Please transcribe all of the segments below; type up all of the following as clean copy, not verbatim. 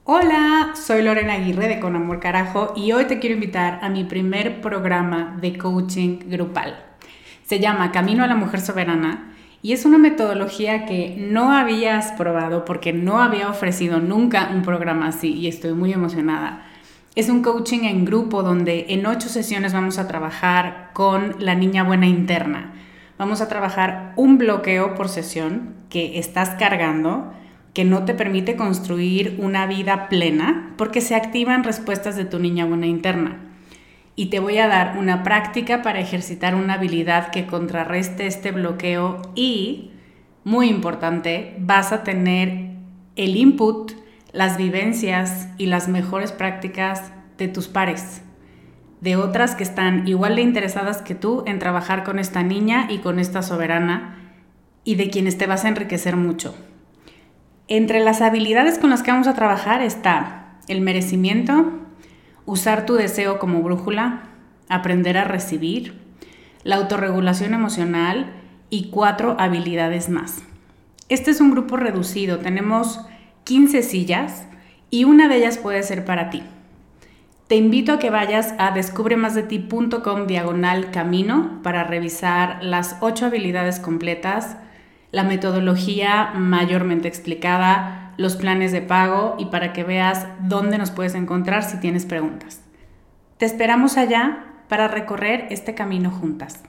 Hola, soy Lorena Aguirre de Con Amor Carajo y hoy te quiero invitar a mi primer programa de coaching grupal. Se llama Camino a la Mujer Soberana y es una metodología que no habías probado porque no había ofrecido nunca un programa así y estoy muy emocionada. Es un coaching en grupo donde en 8 sesiones vamos a trabajar con la niña buena interna. Vamos a trabajar un bloqueo por sesión que estás cargando, que no te permite construir una vida plena porque se activan respuestas de tu niña buena interna. Y te voy a dar una práctica para ejercitar una habilidad que contrarreste este bloqueo y, muy importante, vas a tener el input, las vivencias y las mejores prácticas de tus pares, de otras que están igual de interesadas que tú en trabajar con esta niña y con esta soberana y de quienes te vas a enriquecer mucho. Entre las habilidades con las que vamos a trabajar está el merecimiento, usar tu deseo como brújula, aprender a recibir, la autorregulación emocional y 4 habilidades más. Este es un grupo reducido, tenemos 15 sillas y una de ellas puede ser para ti. Te invito a que vayas a descubremasdeti.com/camino para revisar las 8 habilidades completas, la metodología mayormente explicada, los planes de pago y para que veas dónde nos puedes encontrar si tienes preguntas. Te esperamos allá para recorrer este camino juntas.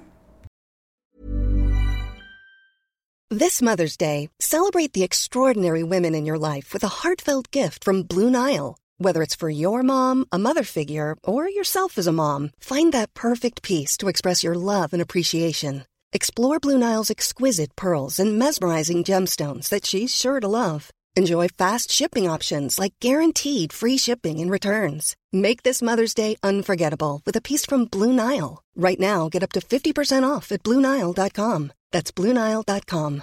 This Mother's Day, celebrate the extraordinary women in your life with a heartfelt gift from Blue Nile. Whether it's for your mom, a mother figure, or yourself as a mom, find that perfect piece to express your love and appreciation. Explore Blue Nile's exquisite pearls and mesmerizing gemstones that she's sure to love. Enjoy fast shipping options like guaranteed free shipping and returns. Make this Mother's Day unforgettable with a piece from Blue Nile. Right now, get up to 50% off at BlueNile.com. That's BlueNile.com.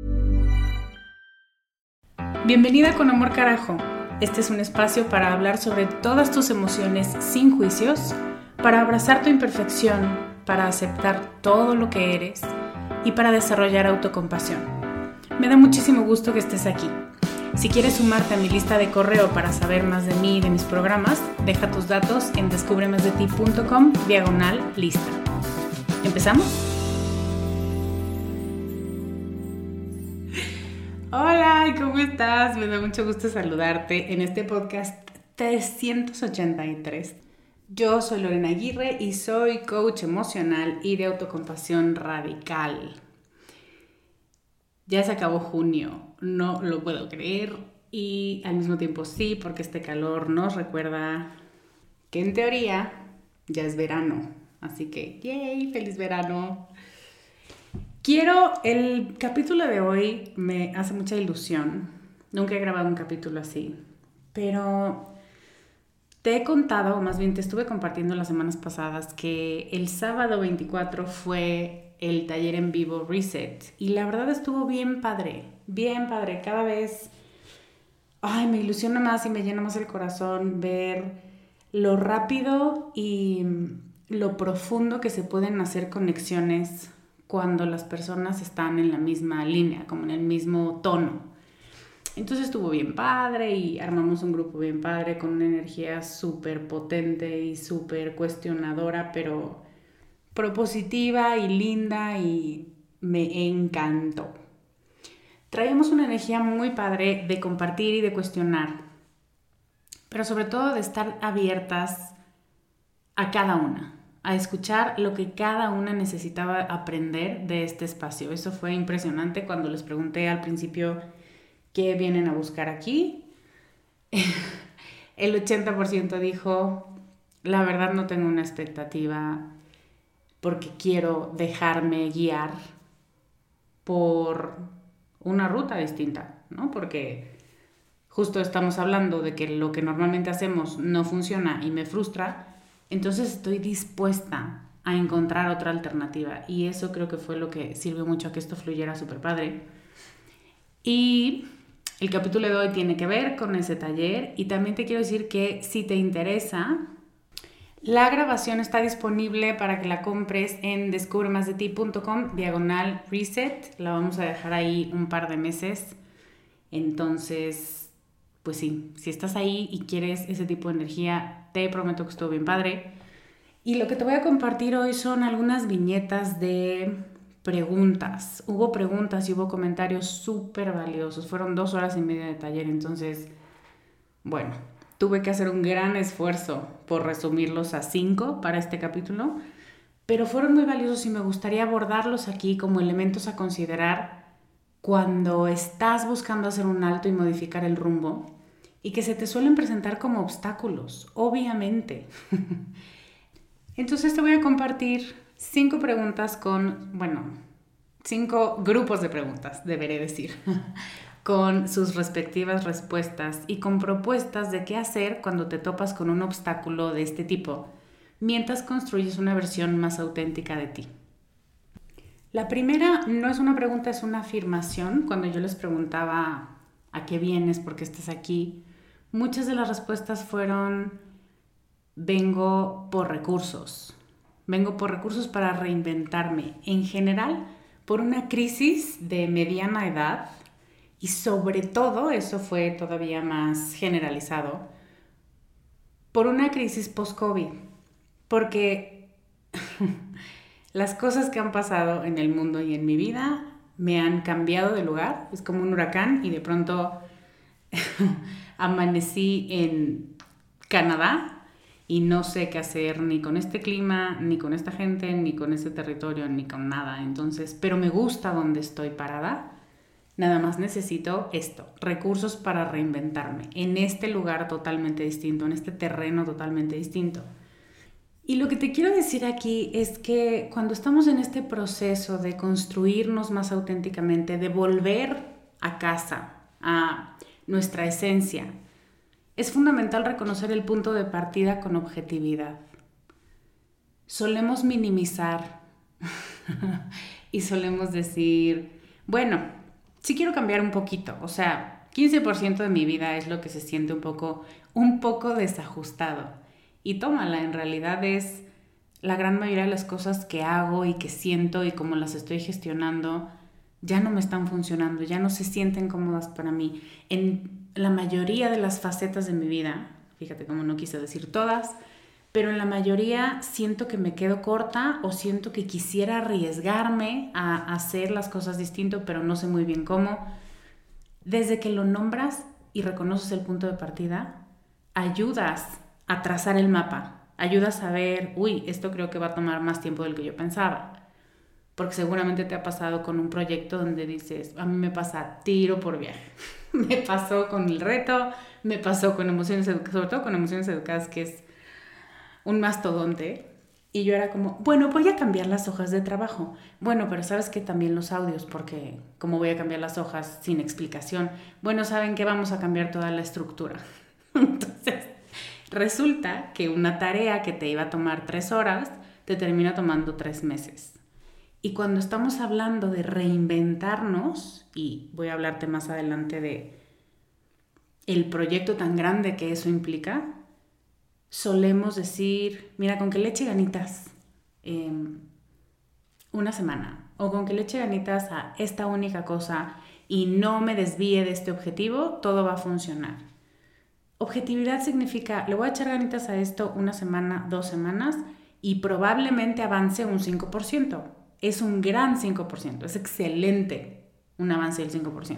Bienvenida Con Amor Carajo. Este es un espacio para hablar sobre todas tus emociones sin juicios, para abrazar tu imperfección, para aceptar todo lo que eres y para desarrollar autocompasión. Me da muchísimo gusto que estés aquí. Si quieres sumarte a mi lista de correo para saber más de mí y de mis programas, deja tus datos en descubremasdeti.com/lista. ¿Empezamos? Hola, ¿cómo estás? Me da mucho gusto saludarte en este podcast 383. Yo soy Lorena Aguirre y soy coach emocional y de autocompasión radical. Ya se acabó junio, no lo puedo creer y al mismo tiempo sí, porque este calor nos recuerda que en teoría ya es verano. Así que, ¡yay! ¡Feliz verano! El capítulo de hoy me hace mucha ilusión. Nunca he grabado un capítulo así, pero te he contado, o más bien te estuve compartiendo las semanas pasadas, que el sábado 24 fue el taller en vivo Reset y la verdad estuvo bien padre, cada vez me ilusiona más y me llena más el corazón ver lo rápido y lo profundo que se pueden hacer conexiones cuando las personas están en la misma línea, como en el mismo tono. Entonces estuvo bien padre y armamos un grupo bien padre con una energía súper potente y súper cuestionadora, pero propositiva y linda y me encantó. Traíamos una energía muy padre de compartir y de cuestionar, pero sobre todo de estar abiertas a cada una, a escuchar lo que cada una necesitaba aprender de este espacio. Eso fue impresionante cuando les pregunté al principio qué vienen a buscar aquí. El 80% dijo, la verdad no tengo una expectativa porque quiero dejarme guiar por una ruta distinta, ¿no? Porque justo estamos hablando de que lo que normalmente hacemos no funciona y me frustra. Entonces estoy dispuesta a encontrar otra alternativa y eso creo que fue lo que sirvió mucho a que esto fluyera súper padre. Y el capítulo de hoy tiene que ver con ese taller y también te quiero decir que si te interesa, la grabación está disponible para que la compres en descubremasdeti.com/reset. La vamos a dejar ahí un par de meses. Entonces, pues sí, si estás ahí y quieres ese tipo de energía, te prometo que estuvo bien padre. Y lo que te voy a compartir hoy son algunas viñetas de preguntas. Hubo preguntas y hubo comentarios súper valiosos. Fueron 2 horas y media de taller, entonces, bueno, tuve que hacer un gran esfuerzo por resumirlos a 5 para este capítulo, pero fueron muy valiosos y me gustaría abordarlos aquí como elementos a considerar cuando estás buscando hacer un alto y modificar el rumbo y que se te suelen presentar como obstáculos, obviamente. Entonces te voy a compartir 5 preguntas con, 5 grupos de preguntas, deberé decir, con sus respectivas respuestas y con propuestas de qué hacer cuando te topas con un obstáculo de este tipo, mientras construyes una versión más auténtica de ti. La primera no es una pregunta, es una afirmación. Cuando yo les preguntaba a qué vienes, por qué estás aquí, muchas de las respuestas fueron: vengo por recursos. Vengo por recursos para reinventarme. En general, por una crisis de mediana edad y sobre todo, eso fue todavía más generalizado, por una crisis post-COVID. Porque las cosas que han pasado en el mundo y en mi vida me han cambiado de lugar. Es como un huracán y de pronto amanecí en Canadá y no sé qué hacer ni con este clima, ni con esta gente, ni con este territorio, ni con nada. Entonces, pero me gusta donde estoy parada. Nada más necesito esto, recursos para reinventarme en este lugar totalmente distinto, en este terreno totalmente distinto. Y lo que te quiero decir aquí es que cuando estamos en este proceso de construirnos más auténticamente, de volver a casa, a nuestra esencia, es fundamental reconocer el punto de partida con objetividad. Solemos minimizar y solemos decir, bueno, sí quiero cambiar un poquito, o sea, 15% de mi vida es lo que se siente un poco desajustado. Y tómala, en realidad es la gran mayoría de las cosas que hago y que siento y cómo las estoy gestionando ya no me están funcionando, ya no se sienten cómodas para mí. En la mayoría de las facetas de mi vida, fíjate cómo no quise decir todas, pero en la mayoría siento que me quedo corta o siento que quisiera arriesgarme a hacer las cosas distinto, pero no sé muy bien cómo. Desde que lo nombras y reconoces el punto de partida, ayudas a trazar el mapa, ayudas a ver, esto creo que va a tomar más tiempo del que yo pensaba. Porque seguramente te ha pasado con un proyecto donde dices, a mí me pasa tiro por viaje. Me pasó con el reto, me pasó con emociones educadas, sobre todo con emociones educadas, que es un mastodonte. Y yo era como, bueno, voy a cambiar las hojas de trabajo. Bueno, pero ¿sabes qué? También los audios, porque ¿cómo voy a cambiar las hojas sin explicación? Bueno, ¿saben qué? Vamos a cambiar toda la estructura. Entonces, resulta que una tarea que te iba a tomar 3 horas, te termina tomando 3 meses. Y cuando estamos hablando de reinventarnos, y voy a hablarte más adelante de el proyecto tan grande que eso implica, solemos decir, mira, con que le eche ganitas una semana, o con que le eche ganitas a esta única cosa y no me desvíe de este objetivo, todo va a funcionar. Objetividad significa, le voy a echar ganitas a esto una semana, 2 semanas, y probablemente avance un 5%. Es un gran 5%, es excelente un avance del 5%.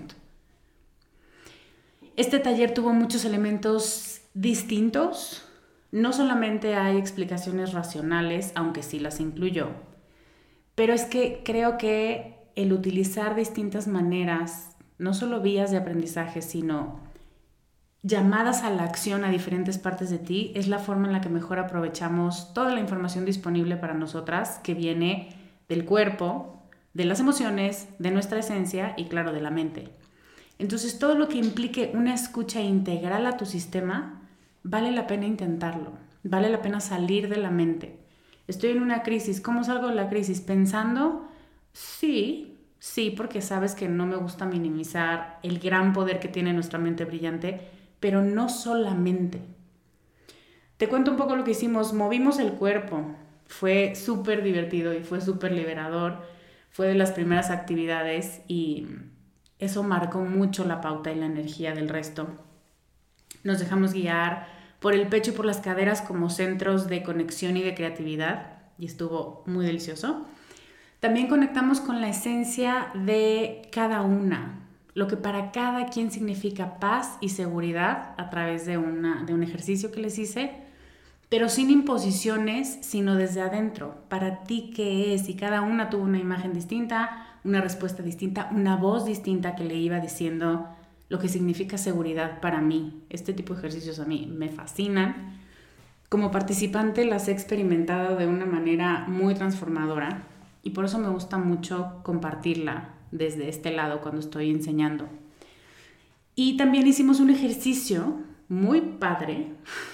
Este taller tuvo muchos elementos distintos. No solamente hay explicaciones racionales, aunque sí las incluyó, pero es que creo que el utilizar distintas maneras, no solo vías de aprendizaje, sino llamadas a la acción a diferentes partes de ti, es la forma en la que mejor aprovechamos toda la información disponible para nosotras, que viene del cuerpo, de las emociones, de nuestra esencia y, claro, de la mente. Entonces, todo lo que implique una escucha integral a tu sistema, vale la pena intentarlo, vale la pena salir de la mente. Estoy en una crisis, ¿cómo salgo de la crisis? Pensando, sí, porque sabes que no me gusta minimizar el gran poder que tiene nuestra mente brillante, pero no solamente. Te cuento un poco lo que hicimos, movimos el cuerpo. Fue súper divertido y fue súper liberador. Fue de las primeras actividades y eso marcó mucho la pauta y la energía del resto. Nos dejamos guiar por el pecho y por las caderas como centros de conexión y de creatividad, y estuvo muy delicioso. También conectamos con la esencia de cada una, lo que para cada quien significa paz y seguridad a través de un ejercicio que les hice, pero sin imposiciones, sino desde adentro. Para ti, ¿qué es? Y cada una tuvo una imagen distinta, una respuesta distinta, una voz distinta que le iba diciendo lo que significa seguridad para mí. Este tipo de ejercicios a mí me fascinan. Como participante las he experimentado de una manera muy transformadora y por eso me gusta mucho compartirla desde este lado cuando estoy enseñando. Y también hicimos un ejercicio muy padre.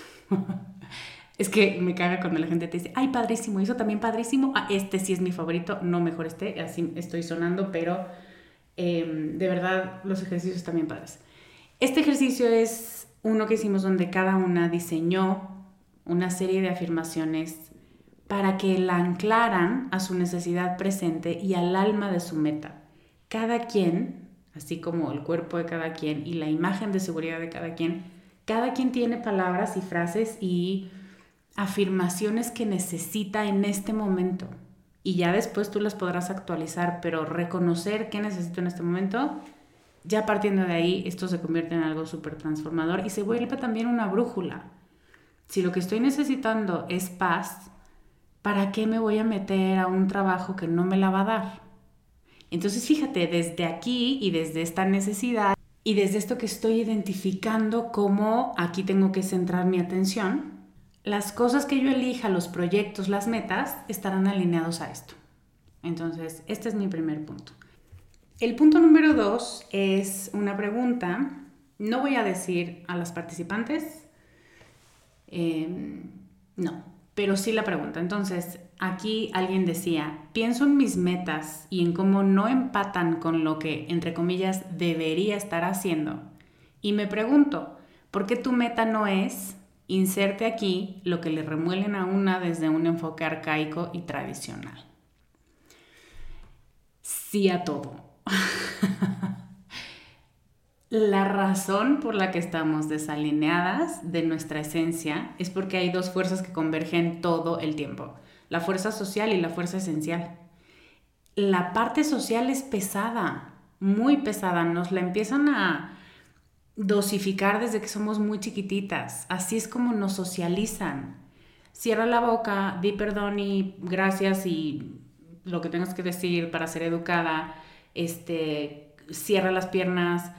Es que me caga cuando la gente te dice, ay, padrísimo, eso también padrísimo. Ah, este sí es mi favorito, no mejor este, así estoy sonando, pero de verdad los ejercicios también padres. Este ejercicio es uno que hicimos donde cada una diseñó una serie de afirmaciones para que la anclaran a su necesidad presente y al alma de su meta. Cada quien, así como el cuerpo de cada quien y la imagen de seguridad de cada quien tiene palabras y frases y afirmaciones que necesita en este momento. Y ya después tú las podrás actualizar, pero reconocer qué necesito en este momento, ya partiendo de ahí, esto se convierte en algo súper transformador y se vuelve también una brújula. Si lo que estoy necesitando es paz, ¿para qué me voy a meter a un trabajo que no me la va a dar? Entonces fíjate, desde aquí y desde esta necesidad y desde esto que estoy identificando cómo aquí tengo que centrar mi atención, las cosas que yo elija, los proyectos, las metas, estarán alineados a esto. Entonces, este es mi primer punto. El punto número 2 es una pregunta. No voy a decir a las participantes, no, pero sí la pregunta. Entonces, aquí alguien decía, pienso en mis metas y en cómo no empatan con lo que, entre comillas, debería estar haciendo. Y me pregunto, ¿por qué tu meta no es... Inserte aquí lo que le remuelen a una desde un enfoque arcaico y tradicional? Sí a todo. La razón por la que estamos desalineadas de nuestra esencia es porque hay dos fuerzas que convergen todo el tiempo. La fuerza social y la fuerza esencial. La parte social es pesada, muy pesada. Nos la empiezan a dosificar desde que somos muy chiquititas. Así es como nos socializan. Cierra la boca, di perdón y gracias y lo que tengas que decir para ser educada. Cierra las piernas.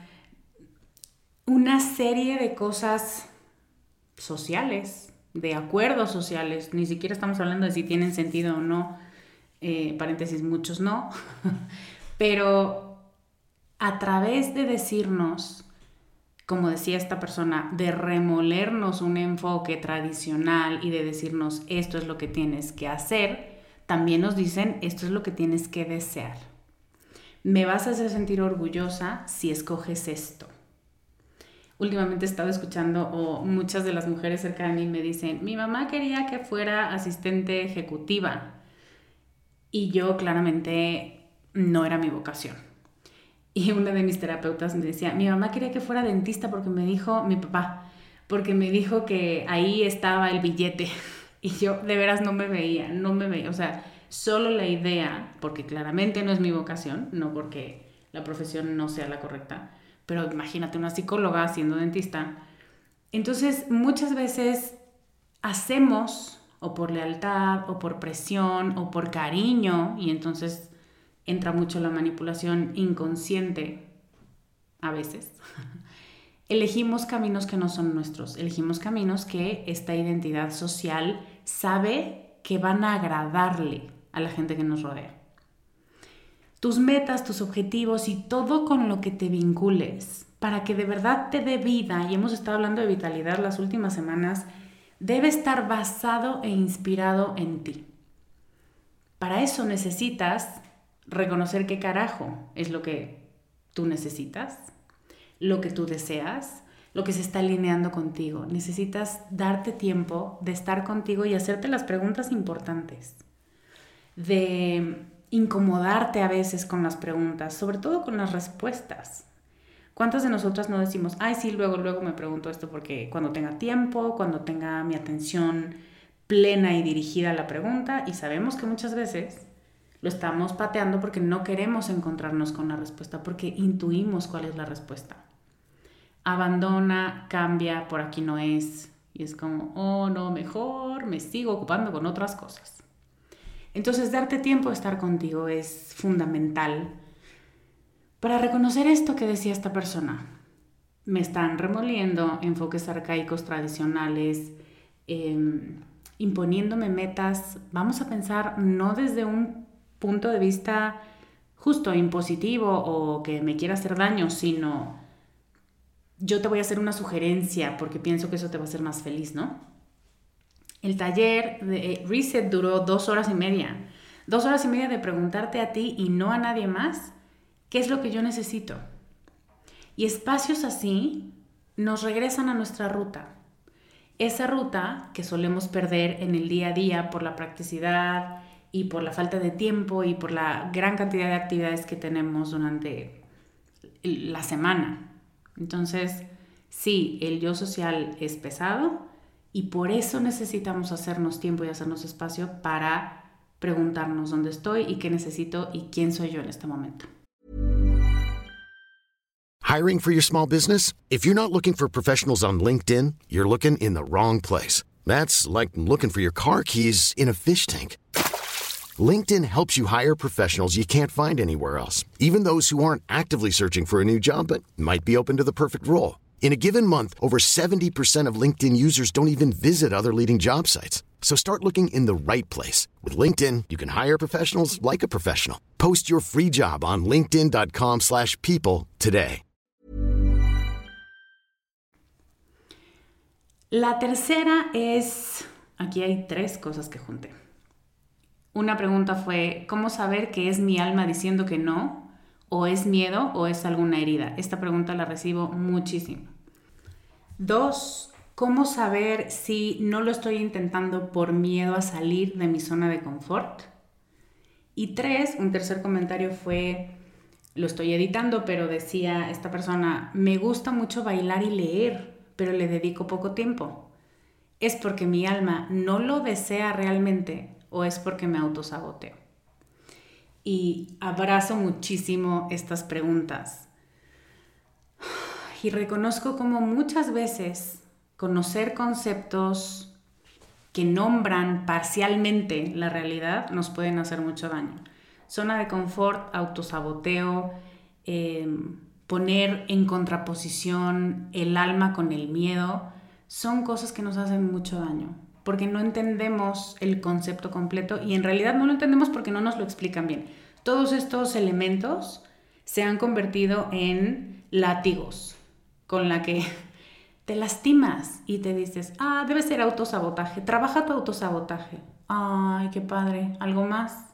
Una serie de cosas sociales, de acuerdos sociales. Ni siquiera estamos hablando de si tienen sentido o no. Paréntesis, muchos no. Pero a través de decirnos, como decía esta persona, de remolernos un enfoque tradicional y de decirnos esto es lo que tienes que hacer, también nos dicen esto es lo que tienes que desear. Me vas a hacer sentir orgullosa si escoges esto. Últimamente he estado escuchando, o muchas de las mujeres cerca de mí me dicen, mi mamá quería que fuera asistente ejecutiva y yo claramente no era mi vocación. Y una de mis terapeutas me decía, mi mamá quería que fuera dentista porque me dijo, mi papá, porque me dijo que ahí estaba el billete. Y yo de veras no me veía, o sea, solo la idea, porque claramente no es mi vocación, no porque la profesión no sea la correcta, pero imagínate una psicóloga siendo dentista. Entonces, muchas veces hacemos, o por lealtad, o por presión, o por cariño, y entonces entra mucho la manipulación inconsciente a veces. Elegimos caminos que no son nuestros, elegimos caminos que esta identidad social sabe que van a agradarle a la gente que nos rodea. Tus metas, tus objetivos y todo con lo que te vincules para que de verdad te dé vida, y hemos estado hablando de vitalidad las últimas semanas, debe estar basado e inspirado en ti. Para eso necesitas reconocer qué carajo es lo que tú necesitas, lo que tú deseas, lo que se está alineando contigo. Necesitas darte tiempo de estar contigo y hacerte las preguntas importantes, de incomodarte a veces con las preguntas, sobre todo con las respuestas, ¿Cuántas de nosotras no decimos, ay, sí, luego me pregunto esto porque cuando tenga tiempo, cuando tenga mi atención plena y dirigida a la pregunta? Y sabemos que muchas veces lo estamos pateando porque no queremos encontrarnos con la respuesta, porque intuimos cuál es la respuesta. Abandona, cambia, por aquí no es. Y es como, oh, no, mejor me sigo ocupando con otras cosas. Entonces, darte tiempo de estar contigo es fundamental para reconocer esto que decía esta persona. Me están remoliendo enfoques arcaicos tradicionales, imponiéndome metas. Vamos a pensar no desde un punto de vista justo impositivo o que me quiera hacer daño, sino yo te voy a hacer una sugerencia porque pienso que eso te va a hacer más feliz, ¿no? El taller de Reset duró 2 horas y media. 2 horas y media de preguntarte a ti y no a nadie más qué es lo que yo necesito. Y espacios así nos regresan a nuestra ruta. Esa ruta que solemos perder en el día a día por la practicidad y por la falta de tiempo y por la gran cantidad de actividades que tenemos durante la semana. Entonces, sí, el yo social es pesado y por eso necesitamos hacernos tiempo y hacernos espacio para preguntarnos dónde estoy y qué necesito y quién soy yo en este momento. Hiring for your small business? If you're not looking for professionals on LinkedIn, you're looking in the wrong place. That's like looking for your car keys in a fish tank. LinkedIn helps you hire professionals you can't find anywhere else, even those who aren't actively searching for a new job but might be open to the perfect role. In a given month, over 70% of LinkedIn users don't even visit other leading job sites. So start looking in the right place. With LinkedIn, you can hire professionals like a professional. Post your free job on linkedin.com/people today. La tercera es, aquí hay 3 cosas que junté. Una pregunta fue, ¿cómo saber que es mi alma diciendo que no? ¿O es miedo o es alguna herida? Esta pregunta la recibo muchísimo. 2, ¿cómo saber si no lo estoy intentando por miedo a salir de mi zona de confort? Y 3, un tercer comentario fue, lo estoy editando, pero decía esta persona, me gusta mucho bailar y leer, pero le dedico poco tiempo. ¿Es porque mi alma no lo desea realmente o es porque me autosaboteo? Y abrazo muchísimo estas preguntas. Y reconozco como muchas veces conocer conceptos que nombran parcialmente la realidad nos pueden hacer mucho daño. Zona de confort, autosaboteo, poner en contraposición el alma con el miedo, son cosas que nos hacen mucho daño, porque no entendemos el concepto completo y en realidad no lo entendemos porque no nos lo explican bien. Todos estos elementos se han convertido en látigos con la que te lastimas y te dices, debe ser autosabotaje, trabaja tu autosabotaje. Ay, qué padre, ¿algo más?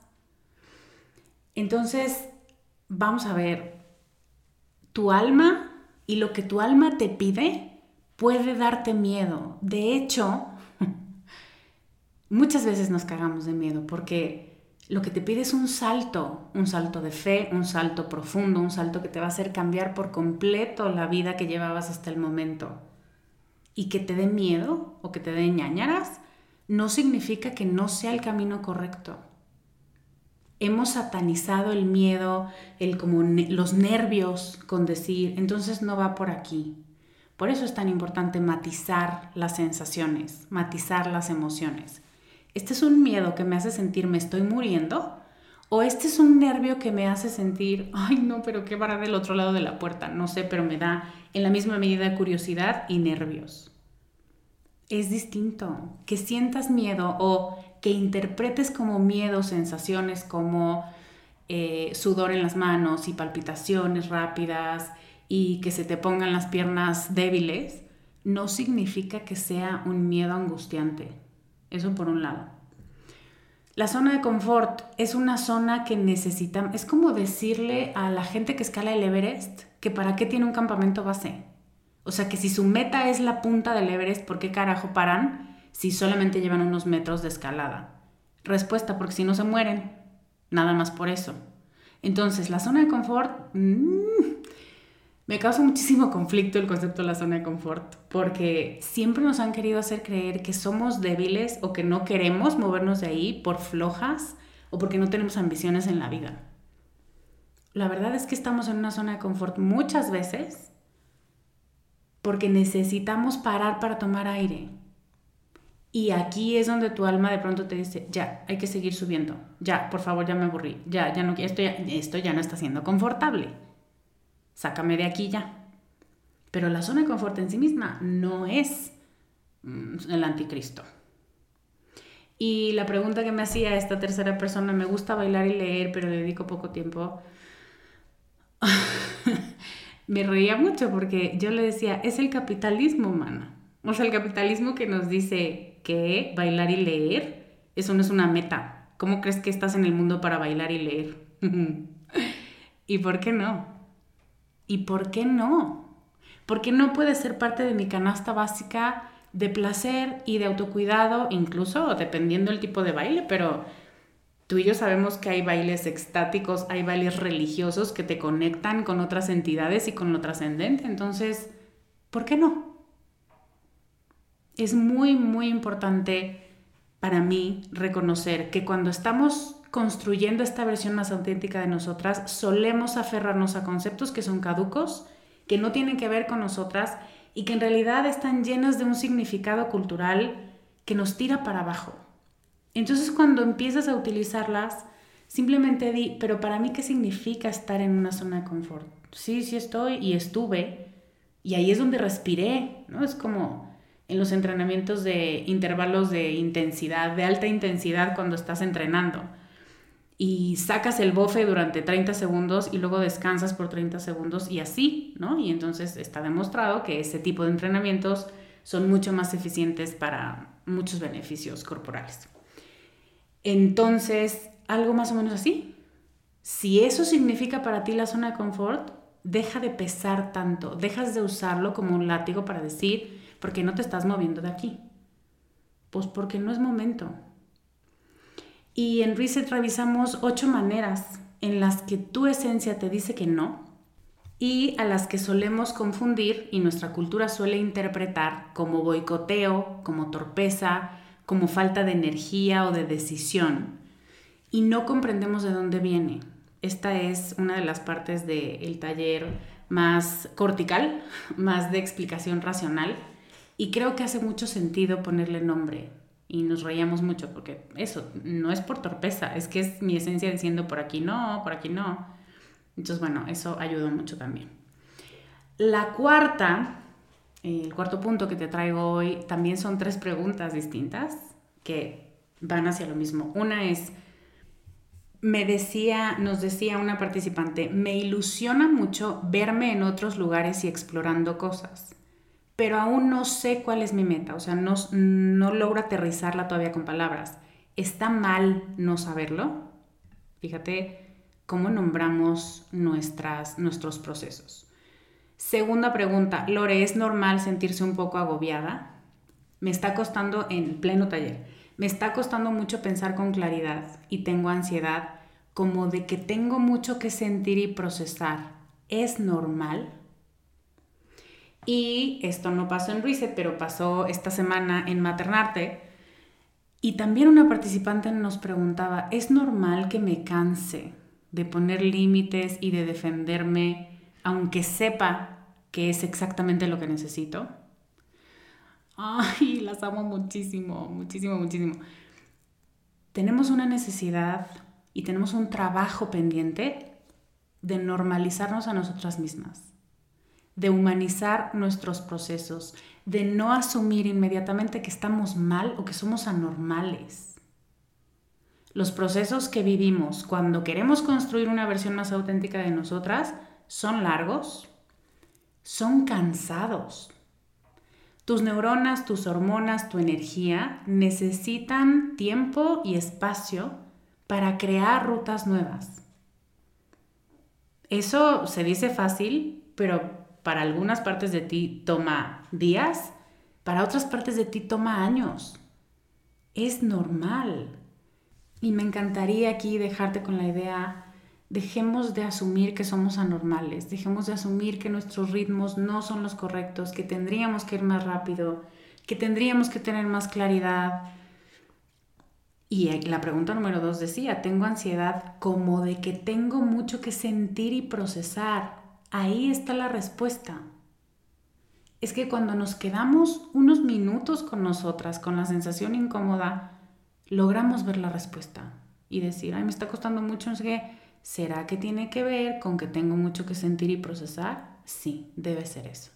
Entonces, vamos a ver, tu alma y lo que tu alma te pide puede darte miedo. De hecho, muchas veces nos cagamos de miedo porque lo que te pide es un salto de fe, un salto profundo, un salto que te va a hacer cambiar por completo la vida que llevabas hasta el momento. Y que te dé miedo o que te dé ñáñaras no significa que no sea el camino correcto. Hemos satanizado el miedo, los nervios con decir, entonces no va por aquí. Por eso es tan importante matizar las sensaciones, matizar las emociones. ¿Este es un miedo que me hace sentir me estoy muriendo? ¿O este es un nervio que me hace sentir, ay no, pero qué va del otro lado de la puerta? No sé, pero me da en la misma medida curiosidad y nervios. Es distinto. Que sientas miedo o que interpretes como miedo sensaciones como sudor en las manos y palpitaciones rápidas y que se te pongan las piernas débiles, no significa que sea un miedo angustiante. Eso por un lado. La zona de confort es una zona que necesitamos. Es como decirle a la gente que escala el Everest que para qué tiene un campamento base. O sea, que si su meta es la punta del Everest, ¿por qué carajo paran si solamente llevan unos metros de escalada? Respuesta, porque si no se mueren. Nada más por eso. Entonces, la zona de confort Me causa muchísimo conflicto el concepto de la zona de confort, porque siempre nos han querido hacer creer que somos débiles o que no queremos movernos de ahí por flojas o porque no tenemos ambiciones en la vida. La verdad es que estamos en una zona de confort muchas veces porque necesitamos parar para tomar aire. Y aquí es donde tu alma de pronto te dice, ya, hay que seguir subiendo. Ya, por favor, ya me aburrí. Ya no, esto ya no está siendo confortable. Sácame de aquí ya. Pero la zona de confort en sí misma no es el anticristo. Y la pregunta que me hacía esta tercera persona, me gusta bailar y leer, pero le dedico poco tiempo. Me reía mucho porque yo le decía, es el capitalismo, mana. O sea, el capitalismo que nos dice que bailar y leer, eso no es una meta. ¿Cómo crees que estás en el mundo para bailar y leer? ¿Y por qué no? ¿Y por qué no? Porque no puede ser parte de mi canasta básica de placer y de autocuidado, incluso dependiendo del tipo de baile, pero tú y yo sabemos que hay bailes extáticos, hay bailes religiosos que te conectan con otras entidades y con lo trascendente. Entonces, ¿por qué no? Es muy, muy importante para mí reconocer que cuando estamos construyendo esta versión más auténtica de nosotras, solemos aferrarnos a conceptos que son caducos, que no tienen que ver con nosotras y que en realidad están llenos de un significado cultural que nos tira para abajo. Entonces, cuando empiezas a utilizarlas, simplemente di, pero para mí, ¿qué significa estar en una zona de confort? Sí estoy y estuve, y ahí es donde respiré, ¿no? Es como en los entrenamientos de intervalos de intensidad, de alta intensidad cuando estás entrenando. Y sacas el bofe durante 30 segundos y luego descansas por 30 segundos y así, ¿no? Y entonces está demostrado que ese tipo de entrenamientos son mucho más eficientes para muchos beneficios corporales. Entonces, algo más o menos así. Si eso significa para ti la zona de confort, deja de pesar tanto, dejas de usarlo como un látigo para decir, ¿por qué no te estás moviendo de aquí? Pues porque no es momento. Y en Reset revisamos 8 maneras en las que tu esencia te dice que no y a las que solemos confundir y nuestra cultura suele interpretar como boicoteo, como torpeza, como falta de energía o de decisión. Y no comprendemos de dónde viene. Esta es una de las partes del taller más cortical, más de explicación racional, y creo que hace mucho sentido ponerle nombre. Y nos reíamos mucho porque eso no es por torpeza, es que es mi esencia diciendo por aquí no, por aquí no. Entonces, bueno, eso ayudó mucho también. La cuarta, el cuarto punto que te traigo hoy, también son 3 preguntas distintas que van hacia lo mismo. Una es, nos decía una participante, me ilusiona mucho verme en otros lugares y explorando cosas, pero aún no sé cuál es mi meta, o sea, no logro aterrizarla todavía con palabras. ¿Está mal no saberlo? Fíjate cómo nombramos nuestros procesos. Segunda pregunta, Lore, ¿es normal sentirse un poco agobiada? Me está costando, en pleno taller, me está costando mucho pensar con claridad y tengo ansiedad como de que tengo mucho que sentir y procesar. ¿Es normal? Y esto no pasó en Reset, pero pasó esta semana en Maternarte. Y también una participante nos preguntaba, ¿es normal que me canse de poner límites y de defenderme, aunque sepa que es exactamente lo que necesito? Ay, las amo muchísimo, muchísimo, muchísimo. Tenemos una necesidad y tenemos un trabajo pendiente de normalizarnos a nosotras mismas, de humanizar nuestros procesos, de no asumir inmediatamente que estamos mal o que somos anormales. Los procesos que vivimos cuando queremos construir una versión más auténtica de nosotras son largos, son cansados. Tus neuronas, tus hormonas, tu energía necesitan tiempo y espacio para crear rutas nuevas. Eso se dice fácil, pero para algunas partes de ti toma días, para otras partes de ti toma años. Es normal. Y me encantaría aquí dejarte con la idea Dejemos de asumir que somos anormales, dejemos de asumir que nuestros ritmos no son los correctos, que tendríamos que ir más rápido, que tendríamos que tener más claridad. Y la pregunta número 2 decía, tengo ansiedad como de que tengo mucho que sentir y procesar. Ahí está la respuesta. Es que cuando nos quedamos unos minutos con nosotras, con la sensación incómoda, logramos ver la respuesta y decir, ay, me está costando mucho, no sé qué. ¿Será que tiene que ver con que tengo mucho que sentir y procesar? Sí, debe ser eso.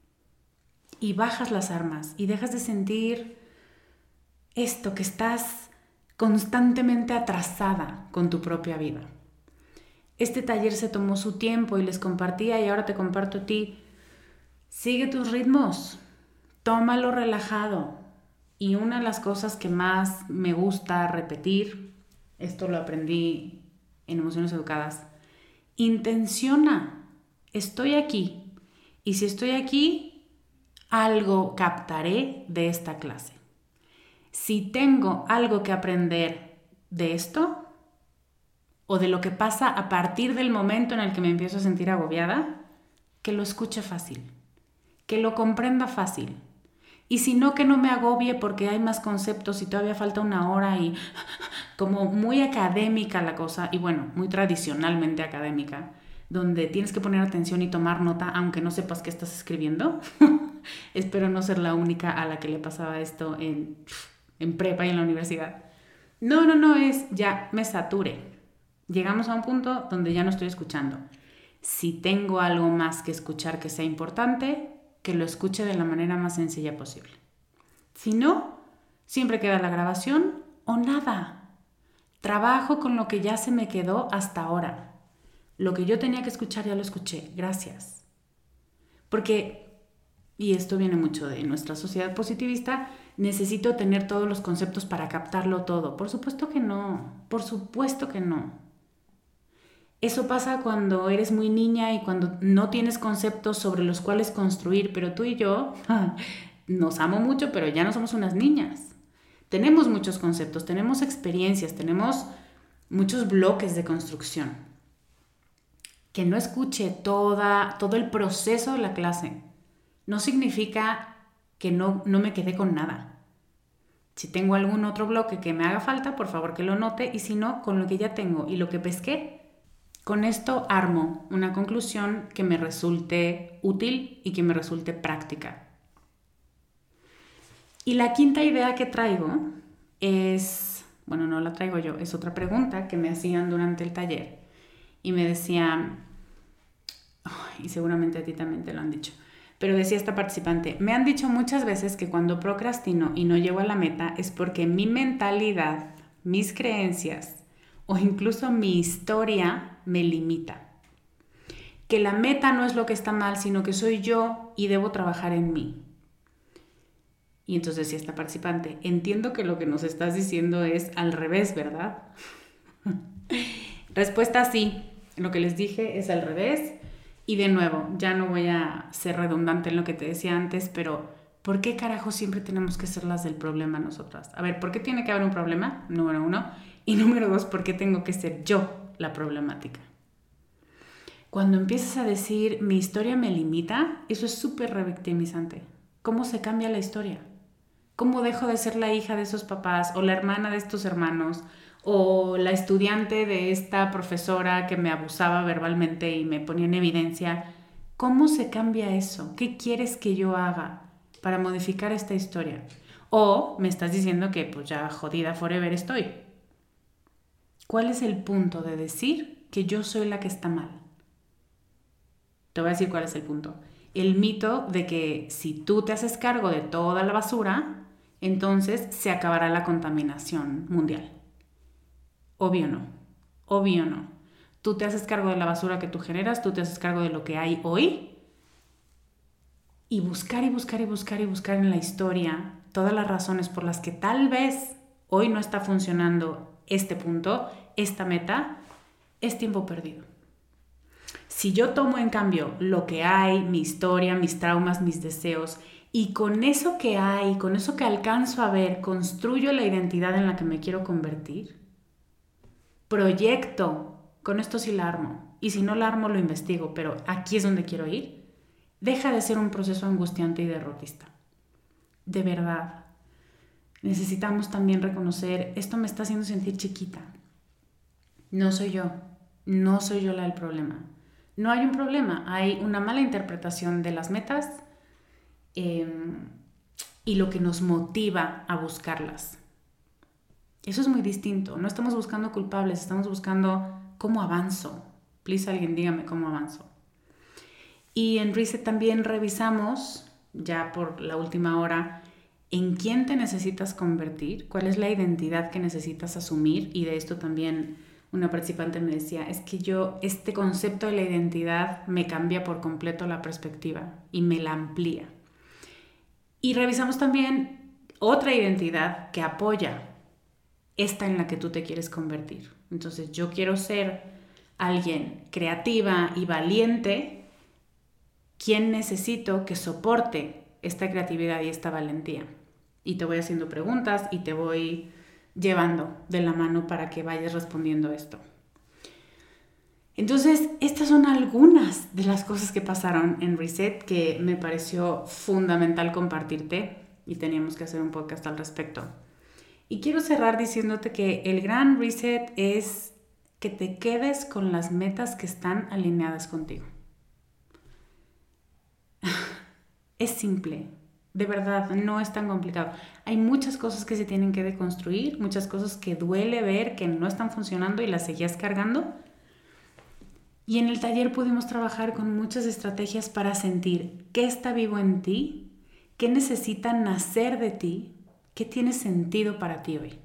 Y bajas las armas y dejas de sentir esto, que estás constantemente atrasada con tu propia vida. Este taller se tomó su tiempo y les compartía y ahora te comparto a ti. Sigue tus ritmos, tómalo relajado. Y una de las cosas que más me gusta repetir, esto lo aprendí en Emociones Educadas, intenciona, estoy aquí. Y si estoy aquí, algo captaré de esta clase. Si tengo algo que aprender de esto, o de lo que pasa a partir del momento en el que me empiezo a sentir agobiada, que lo escuche fácil, que lo comprenda fácil. Y si no, que no me agobie porque hay más conceptos y todavía falta una hora y como muy académica la cosa, y bueno, muy tradicionalmente académica, donde tienes que poner atención y tomar nota aunque no sepas qué estás escribiendo. Espero no ser la única a la que le pasaba esto en prepa y en la universidad. No, ya me saturé. Llegamos a un punto donde ya no estoy escuchando. Si tengo algo más que escuchar que sea importante, que lo escuche de la manera más sencilla posible. Si no, siempre queda la grabación o nada. Trabajo con lo que ya se me quedó hasta ahora. Lo que yo tenía que escuchar ya lo escuché. Gracias. Porque, y esto viene mucho de nuestra sociedad positivista, necesito tener todos los conceptos para captarlo todo. Por supuesto que no. Por supuesto que no. Eso pasa cuando eres muy niña y cuando no tienes conceptos sobre los cuales construir, pero tú y yo nos amo mucho, pero ya no somos unas niñas. Tenemos muchos conceptos, tenemos experiencias, tenemos muchos bloques de construcción. Que no escuche todo el proceso de la clase no significa que no me quedé con nada. Si tengo algún otro bloque que me haga falta, por favor que lo note, y si no, con lo que ya tengo y lo que pesqué, con esto armo una conclusión que me resulte útil y que me resulte práctica. Y la quinta idea que traigo es, bueno, no la traigo yo, es otra pregunta que me hacían durante el taller. Y me decían, y seguramente a ti también te lo han dicho, pero decía esta participante, me han dicho muchas veces que cuando procrastino y no llego a la meta es porque mi mentalidad, mis creencias o incluso mi historia me limita. Que la meta no es lo que está mal, sino que soy yo y debo trabajar en mí. Y entonces decía esta participante, entiendo que lo que nos estás diciendo es al revés, ¿verdad? Respuesta sí, lo que les dije es al revés. Y de nuevo, ya no voy a ser redundante en lo que te decía antes, pero ¿por qué carajo siempre tenemos que ser las del problema nosotras? A ver, ¿por qué tiene que haber un problema? Número 1. Y número 2, ¿por qué tengo que ser yo la problemática? Cuando empiezas a decir mi historia me limita, eso es súper revictimizante. ¿Cómo se cambia la historia? ¿Cómo dejo de ser la hija de esos papás o la hermana de estos hermanos o la estudiante de esta profesora que me abusaba verbalmente y me ponía en evidencia? ¿Cómo se cambia eso? ¿Qué quieres que yo haga para modificar esta historia? O me estás diciendo que pues ya jodida forever estoy. ¿Cuál es el punto de decir que yo soy la que está mal? Te voy a decir cuál es el punto. El mito de que si tú te haces cargo de toda la basura, entonces se acabará la contaminación mundial. Obvio no. Tú te haces cargo de la basura que tú generas, tú te haces cargo de lo que hay hoy y buscar en la historia todas las razones por las que tal vez hoy no está funcionando este punto, esta meta, es tiempo perdido. Si yo tomo en cambio lo que hay, mi historia, mis traumas, mis deseos, y con eso que hay, con eso que alcanzo a ver, construyo la identidad en la que me quiero convertir, proyecto con esto sí la armo, y si no la armo lo investigo, pero aquí es donde quiero ir, deja de ser un proceso angustiante y derrotista. De verdad, necesitamos también reconocer, esto me está haciendo sentir chiquita. No soy yo la del problema. No hay un problema, hay una mala interpretación de las metas y lo que nos motiva a buscarlas. Eso es muy distinto. No estamos buscando culpables, estamos buscando cómo avanzo. Please, alguien dígame cómo avanzo. Y en Reset también revisamos, ya por la última hora, en quién te necesitas convertir, cuál es la identidad que necesitas asumir. Y de esto también una participante me decía, es que este concepto de la identidad me cambia por completo la perspectiva y me la amplía. Y revisamos también otra identidad que apoya esta en la que tú te quieres convertir. Entonces, yo quiero ser alguien creativa y valiente. ¿Quién necesito que soporte esta creatividad y esta valentía? Y te voy haciendo preguntas y te voy llevando de la mano para que vayas respondiendo esto. Entonces, estas son algunas de las cosas que pasaron en Reset que me pareció fundamental compartirte y teníamos que hacer un podcast al respecto. Y quiero cerrar diciéndote que el gran Reset es que te quedes con las metas que están alineadas contigo. Es simple, de verdad, no es tan complicado. Hay muchas cosas que se tienen que deconstruir, muchas cosas que duele ver que no están funcionando y las seguías cargando. Y en el taller pudimos trabajar con muchas estrategias para sentir qué está vivo en ti, qué necesita nacer de ti, qué tiene sentido para ti hoy.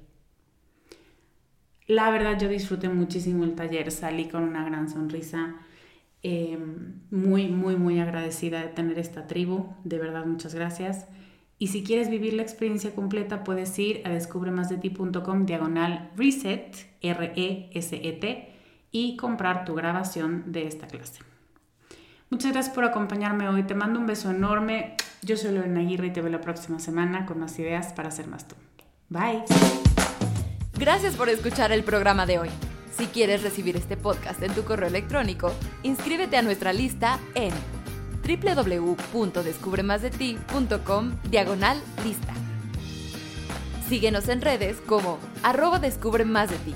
La verdad, yo disfruté muchísimo el taller, salí con una gran sonrisa, muy, muy, muy agradecida de tener esta tribu, de verdad, muchas gracias. Y si quieres vivir la experiencia completa, puedes ir a descubremasdeti.com/reset, R-E-S-E-T, y comprar tu grabación de esta clase. Muchas gracias por acompañarme hoy. Te mando un beso enorme. Yo soy Lorena Aguirre y te veo la próxima semana con más ideas para ser más tú. Bye. Gracias por escuchar el programa de hoy. Si quieres recibir este podcast en tu correo electrónico, inscríbete a nuestra lista en www.descubremasdeti.com/lista. Síguenos en redes como @descubremasdeti.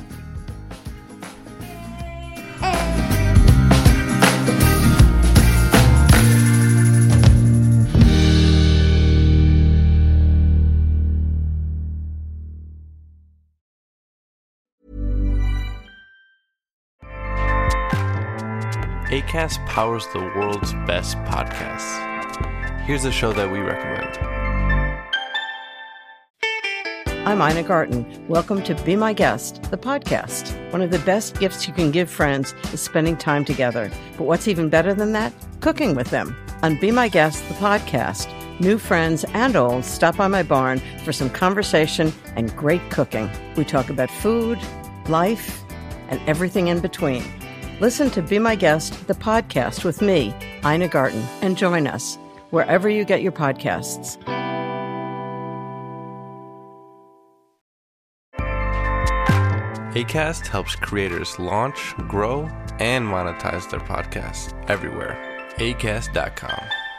Acast powers the world's best podcasts. Here's a show that we recommend. I'm Ina Garten. Welcome to Be My Guest, the podcast. One of the best gifts you can give friends is spending time together. But what's even better than that? Cooking with them. On Be My Guest, the podcast, new friends and old stop by my barn for some conversation and great cooking. We talk about food, life, and everything in between. Listen to Be My Guest, the podcast with me, Ina Garten, and join us wherever you get your podcasts. Acast helps creators launch, grow, and monetize their podcasts everywhere. Acast.com.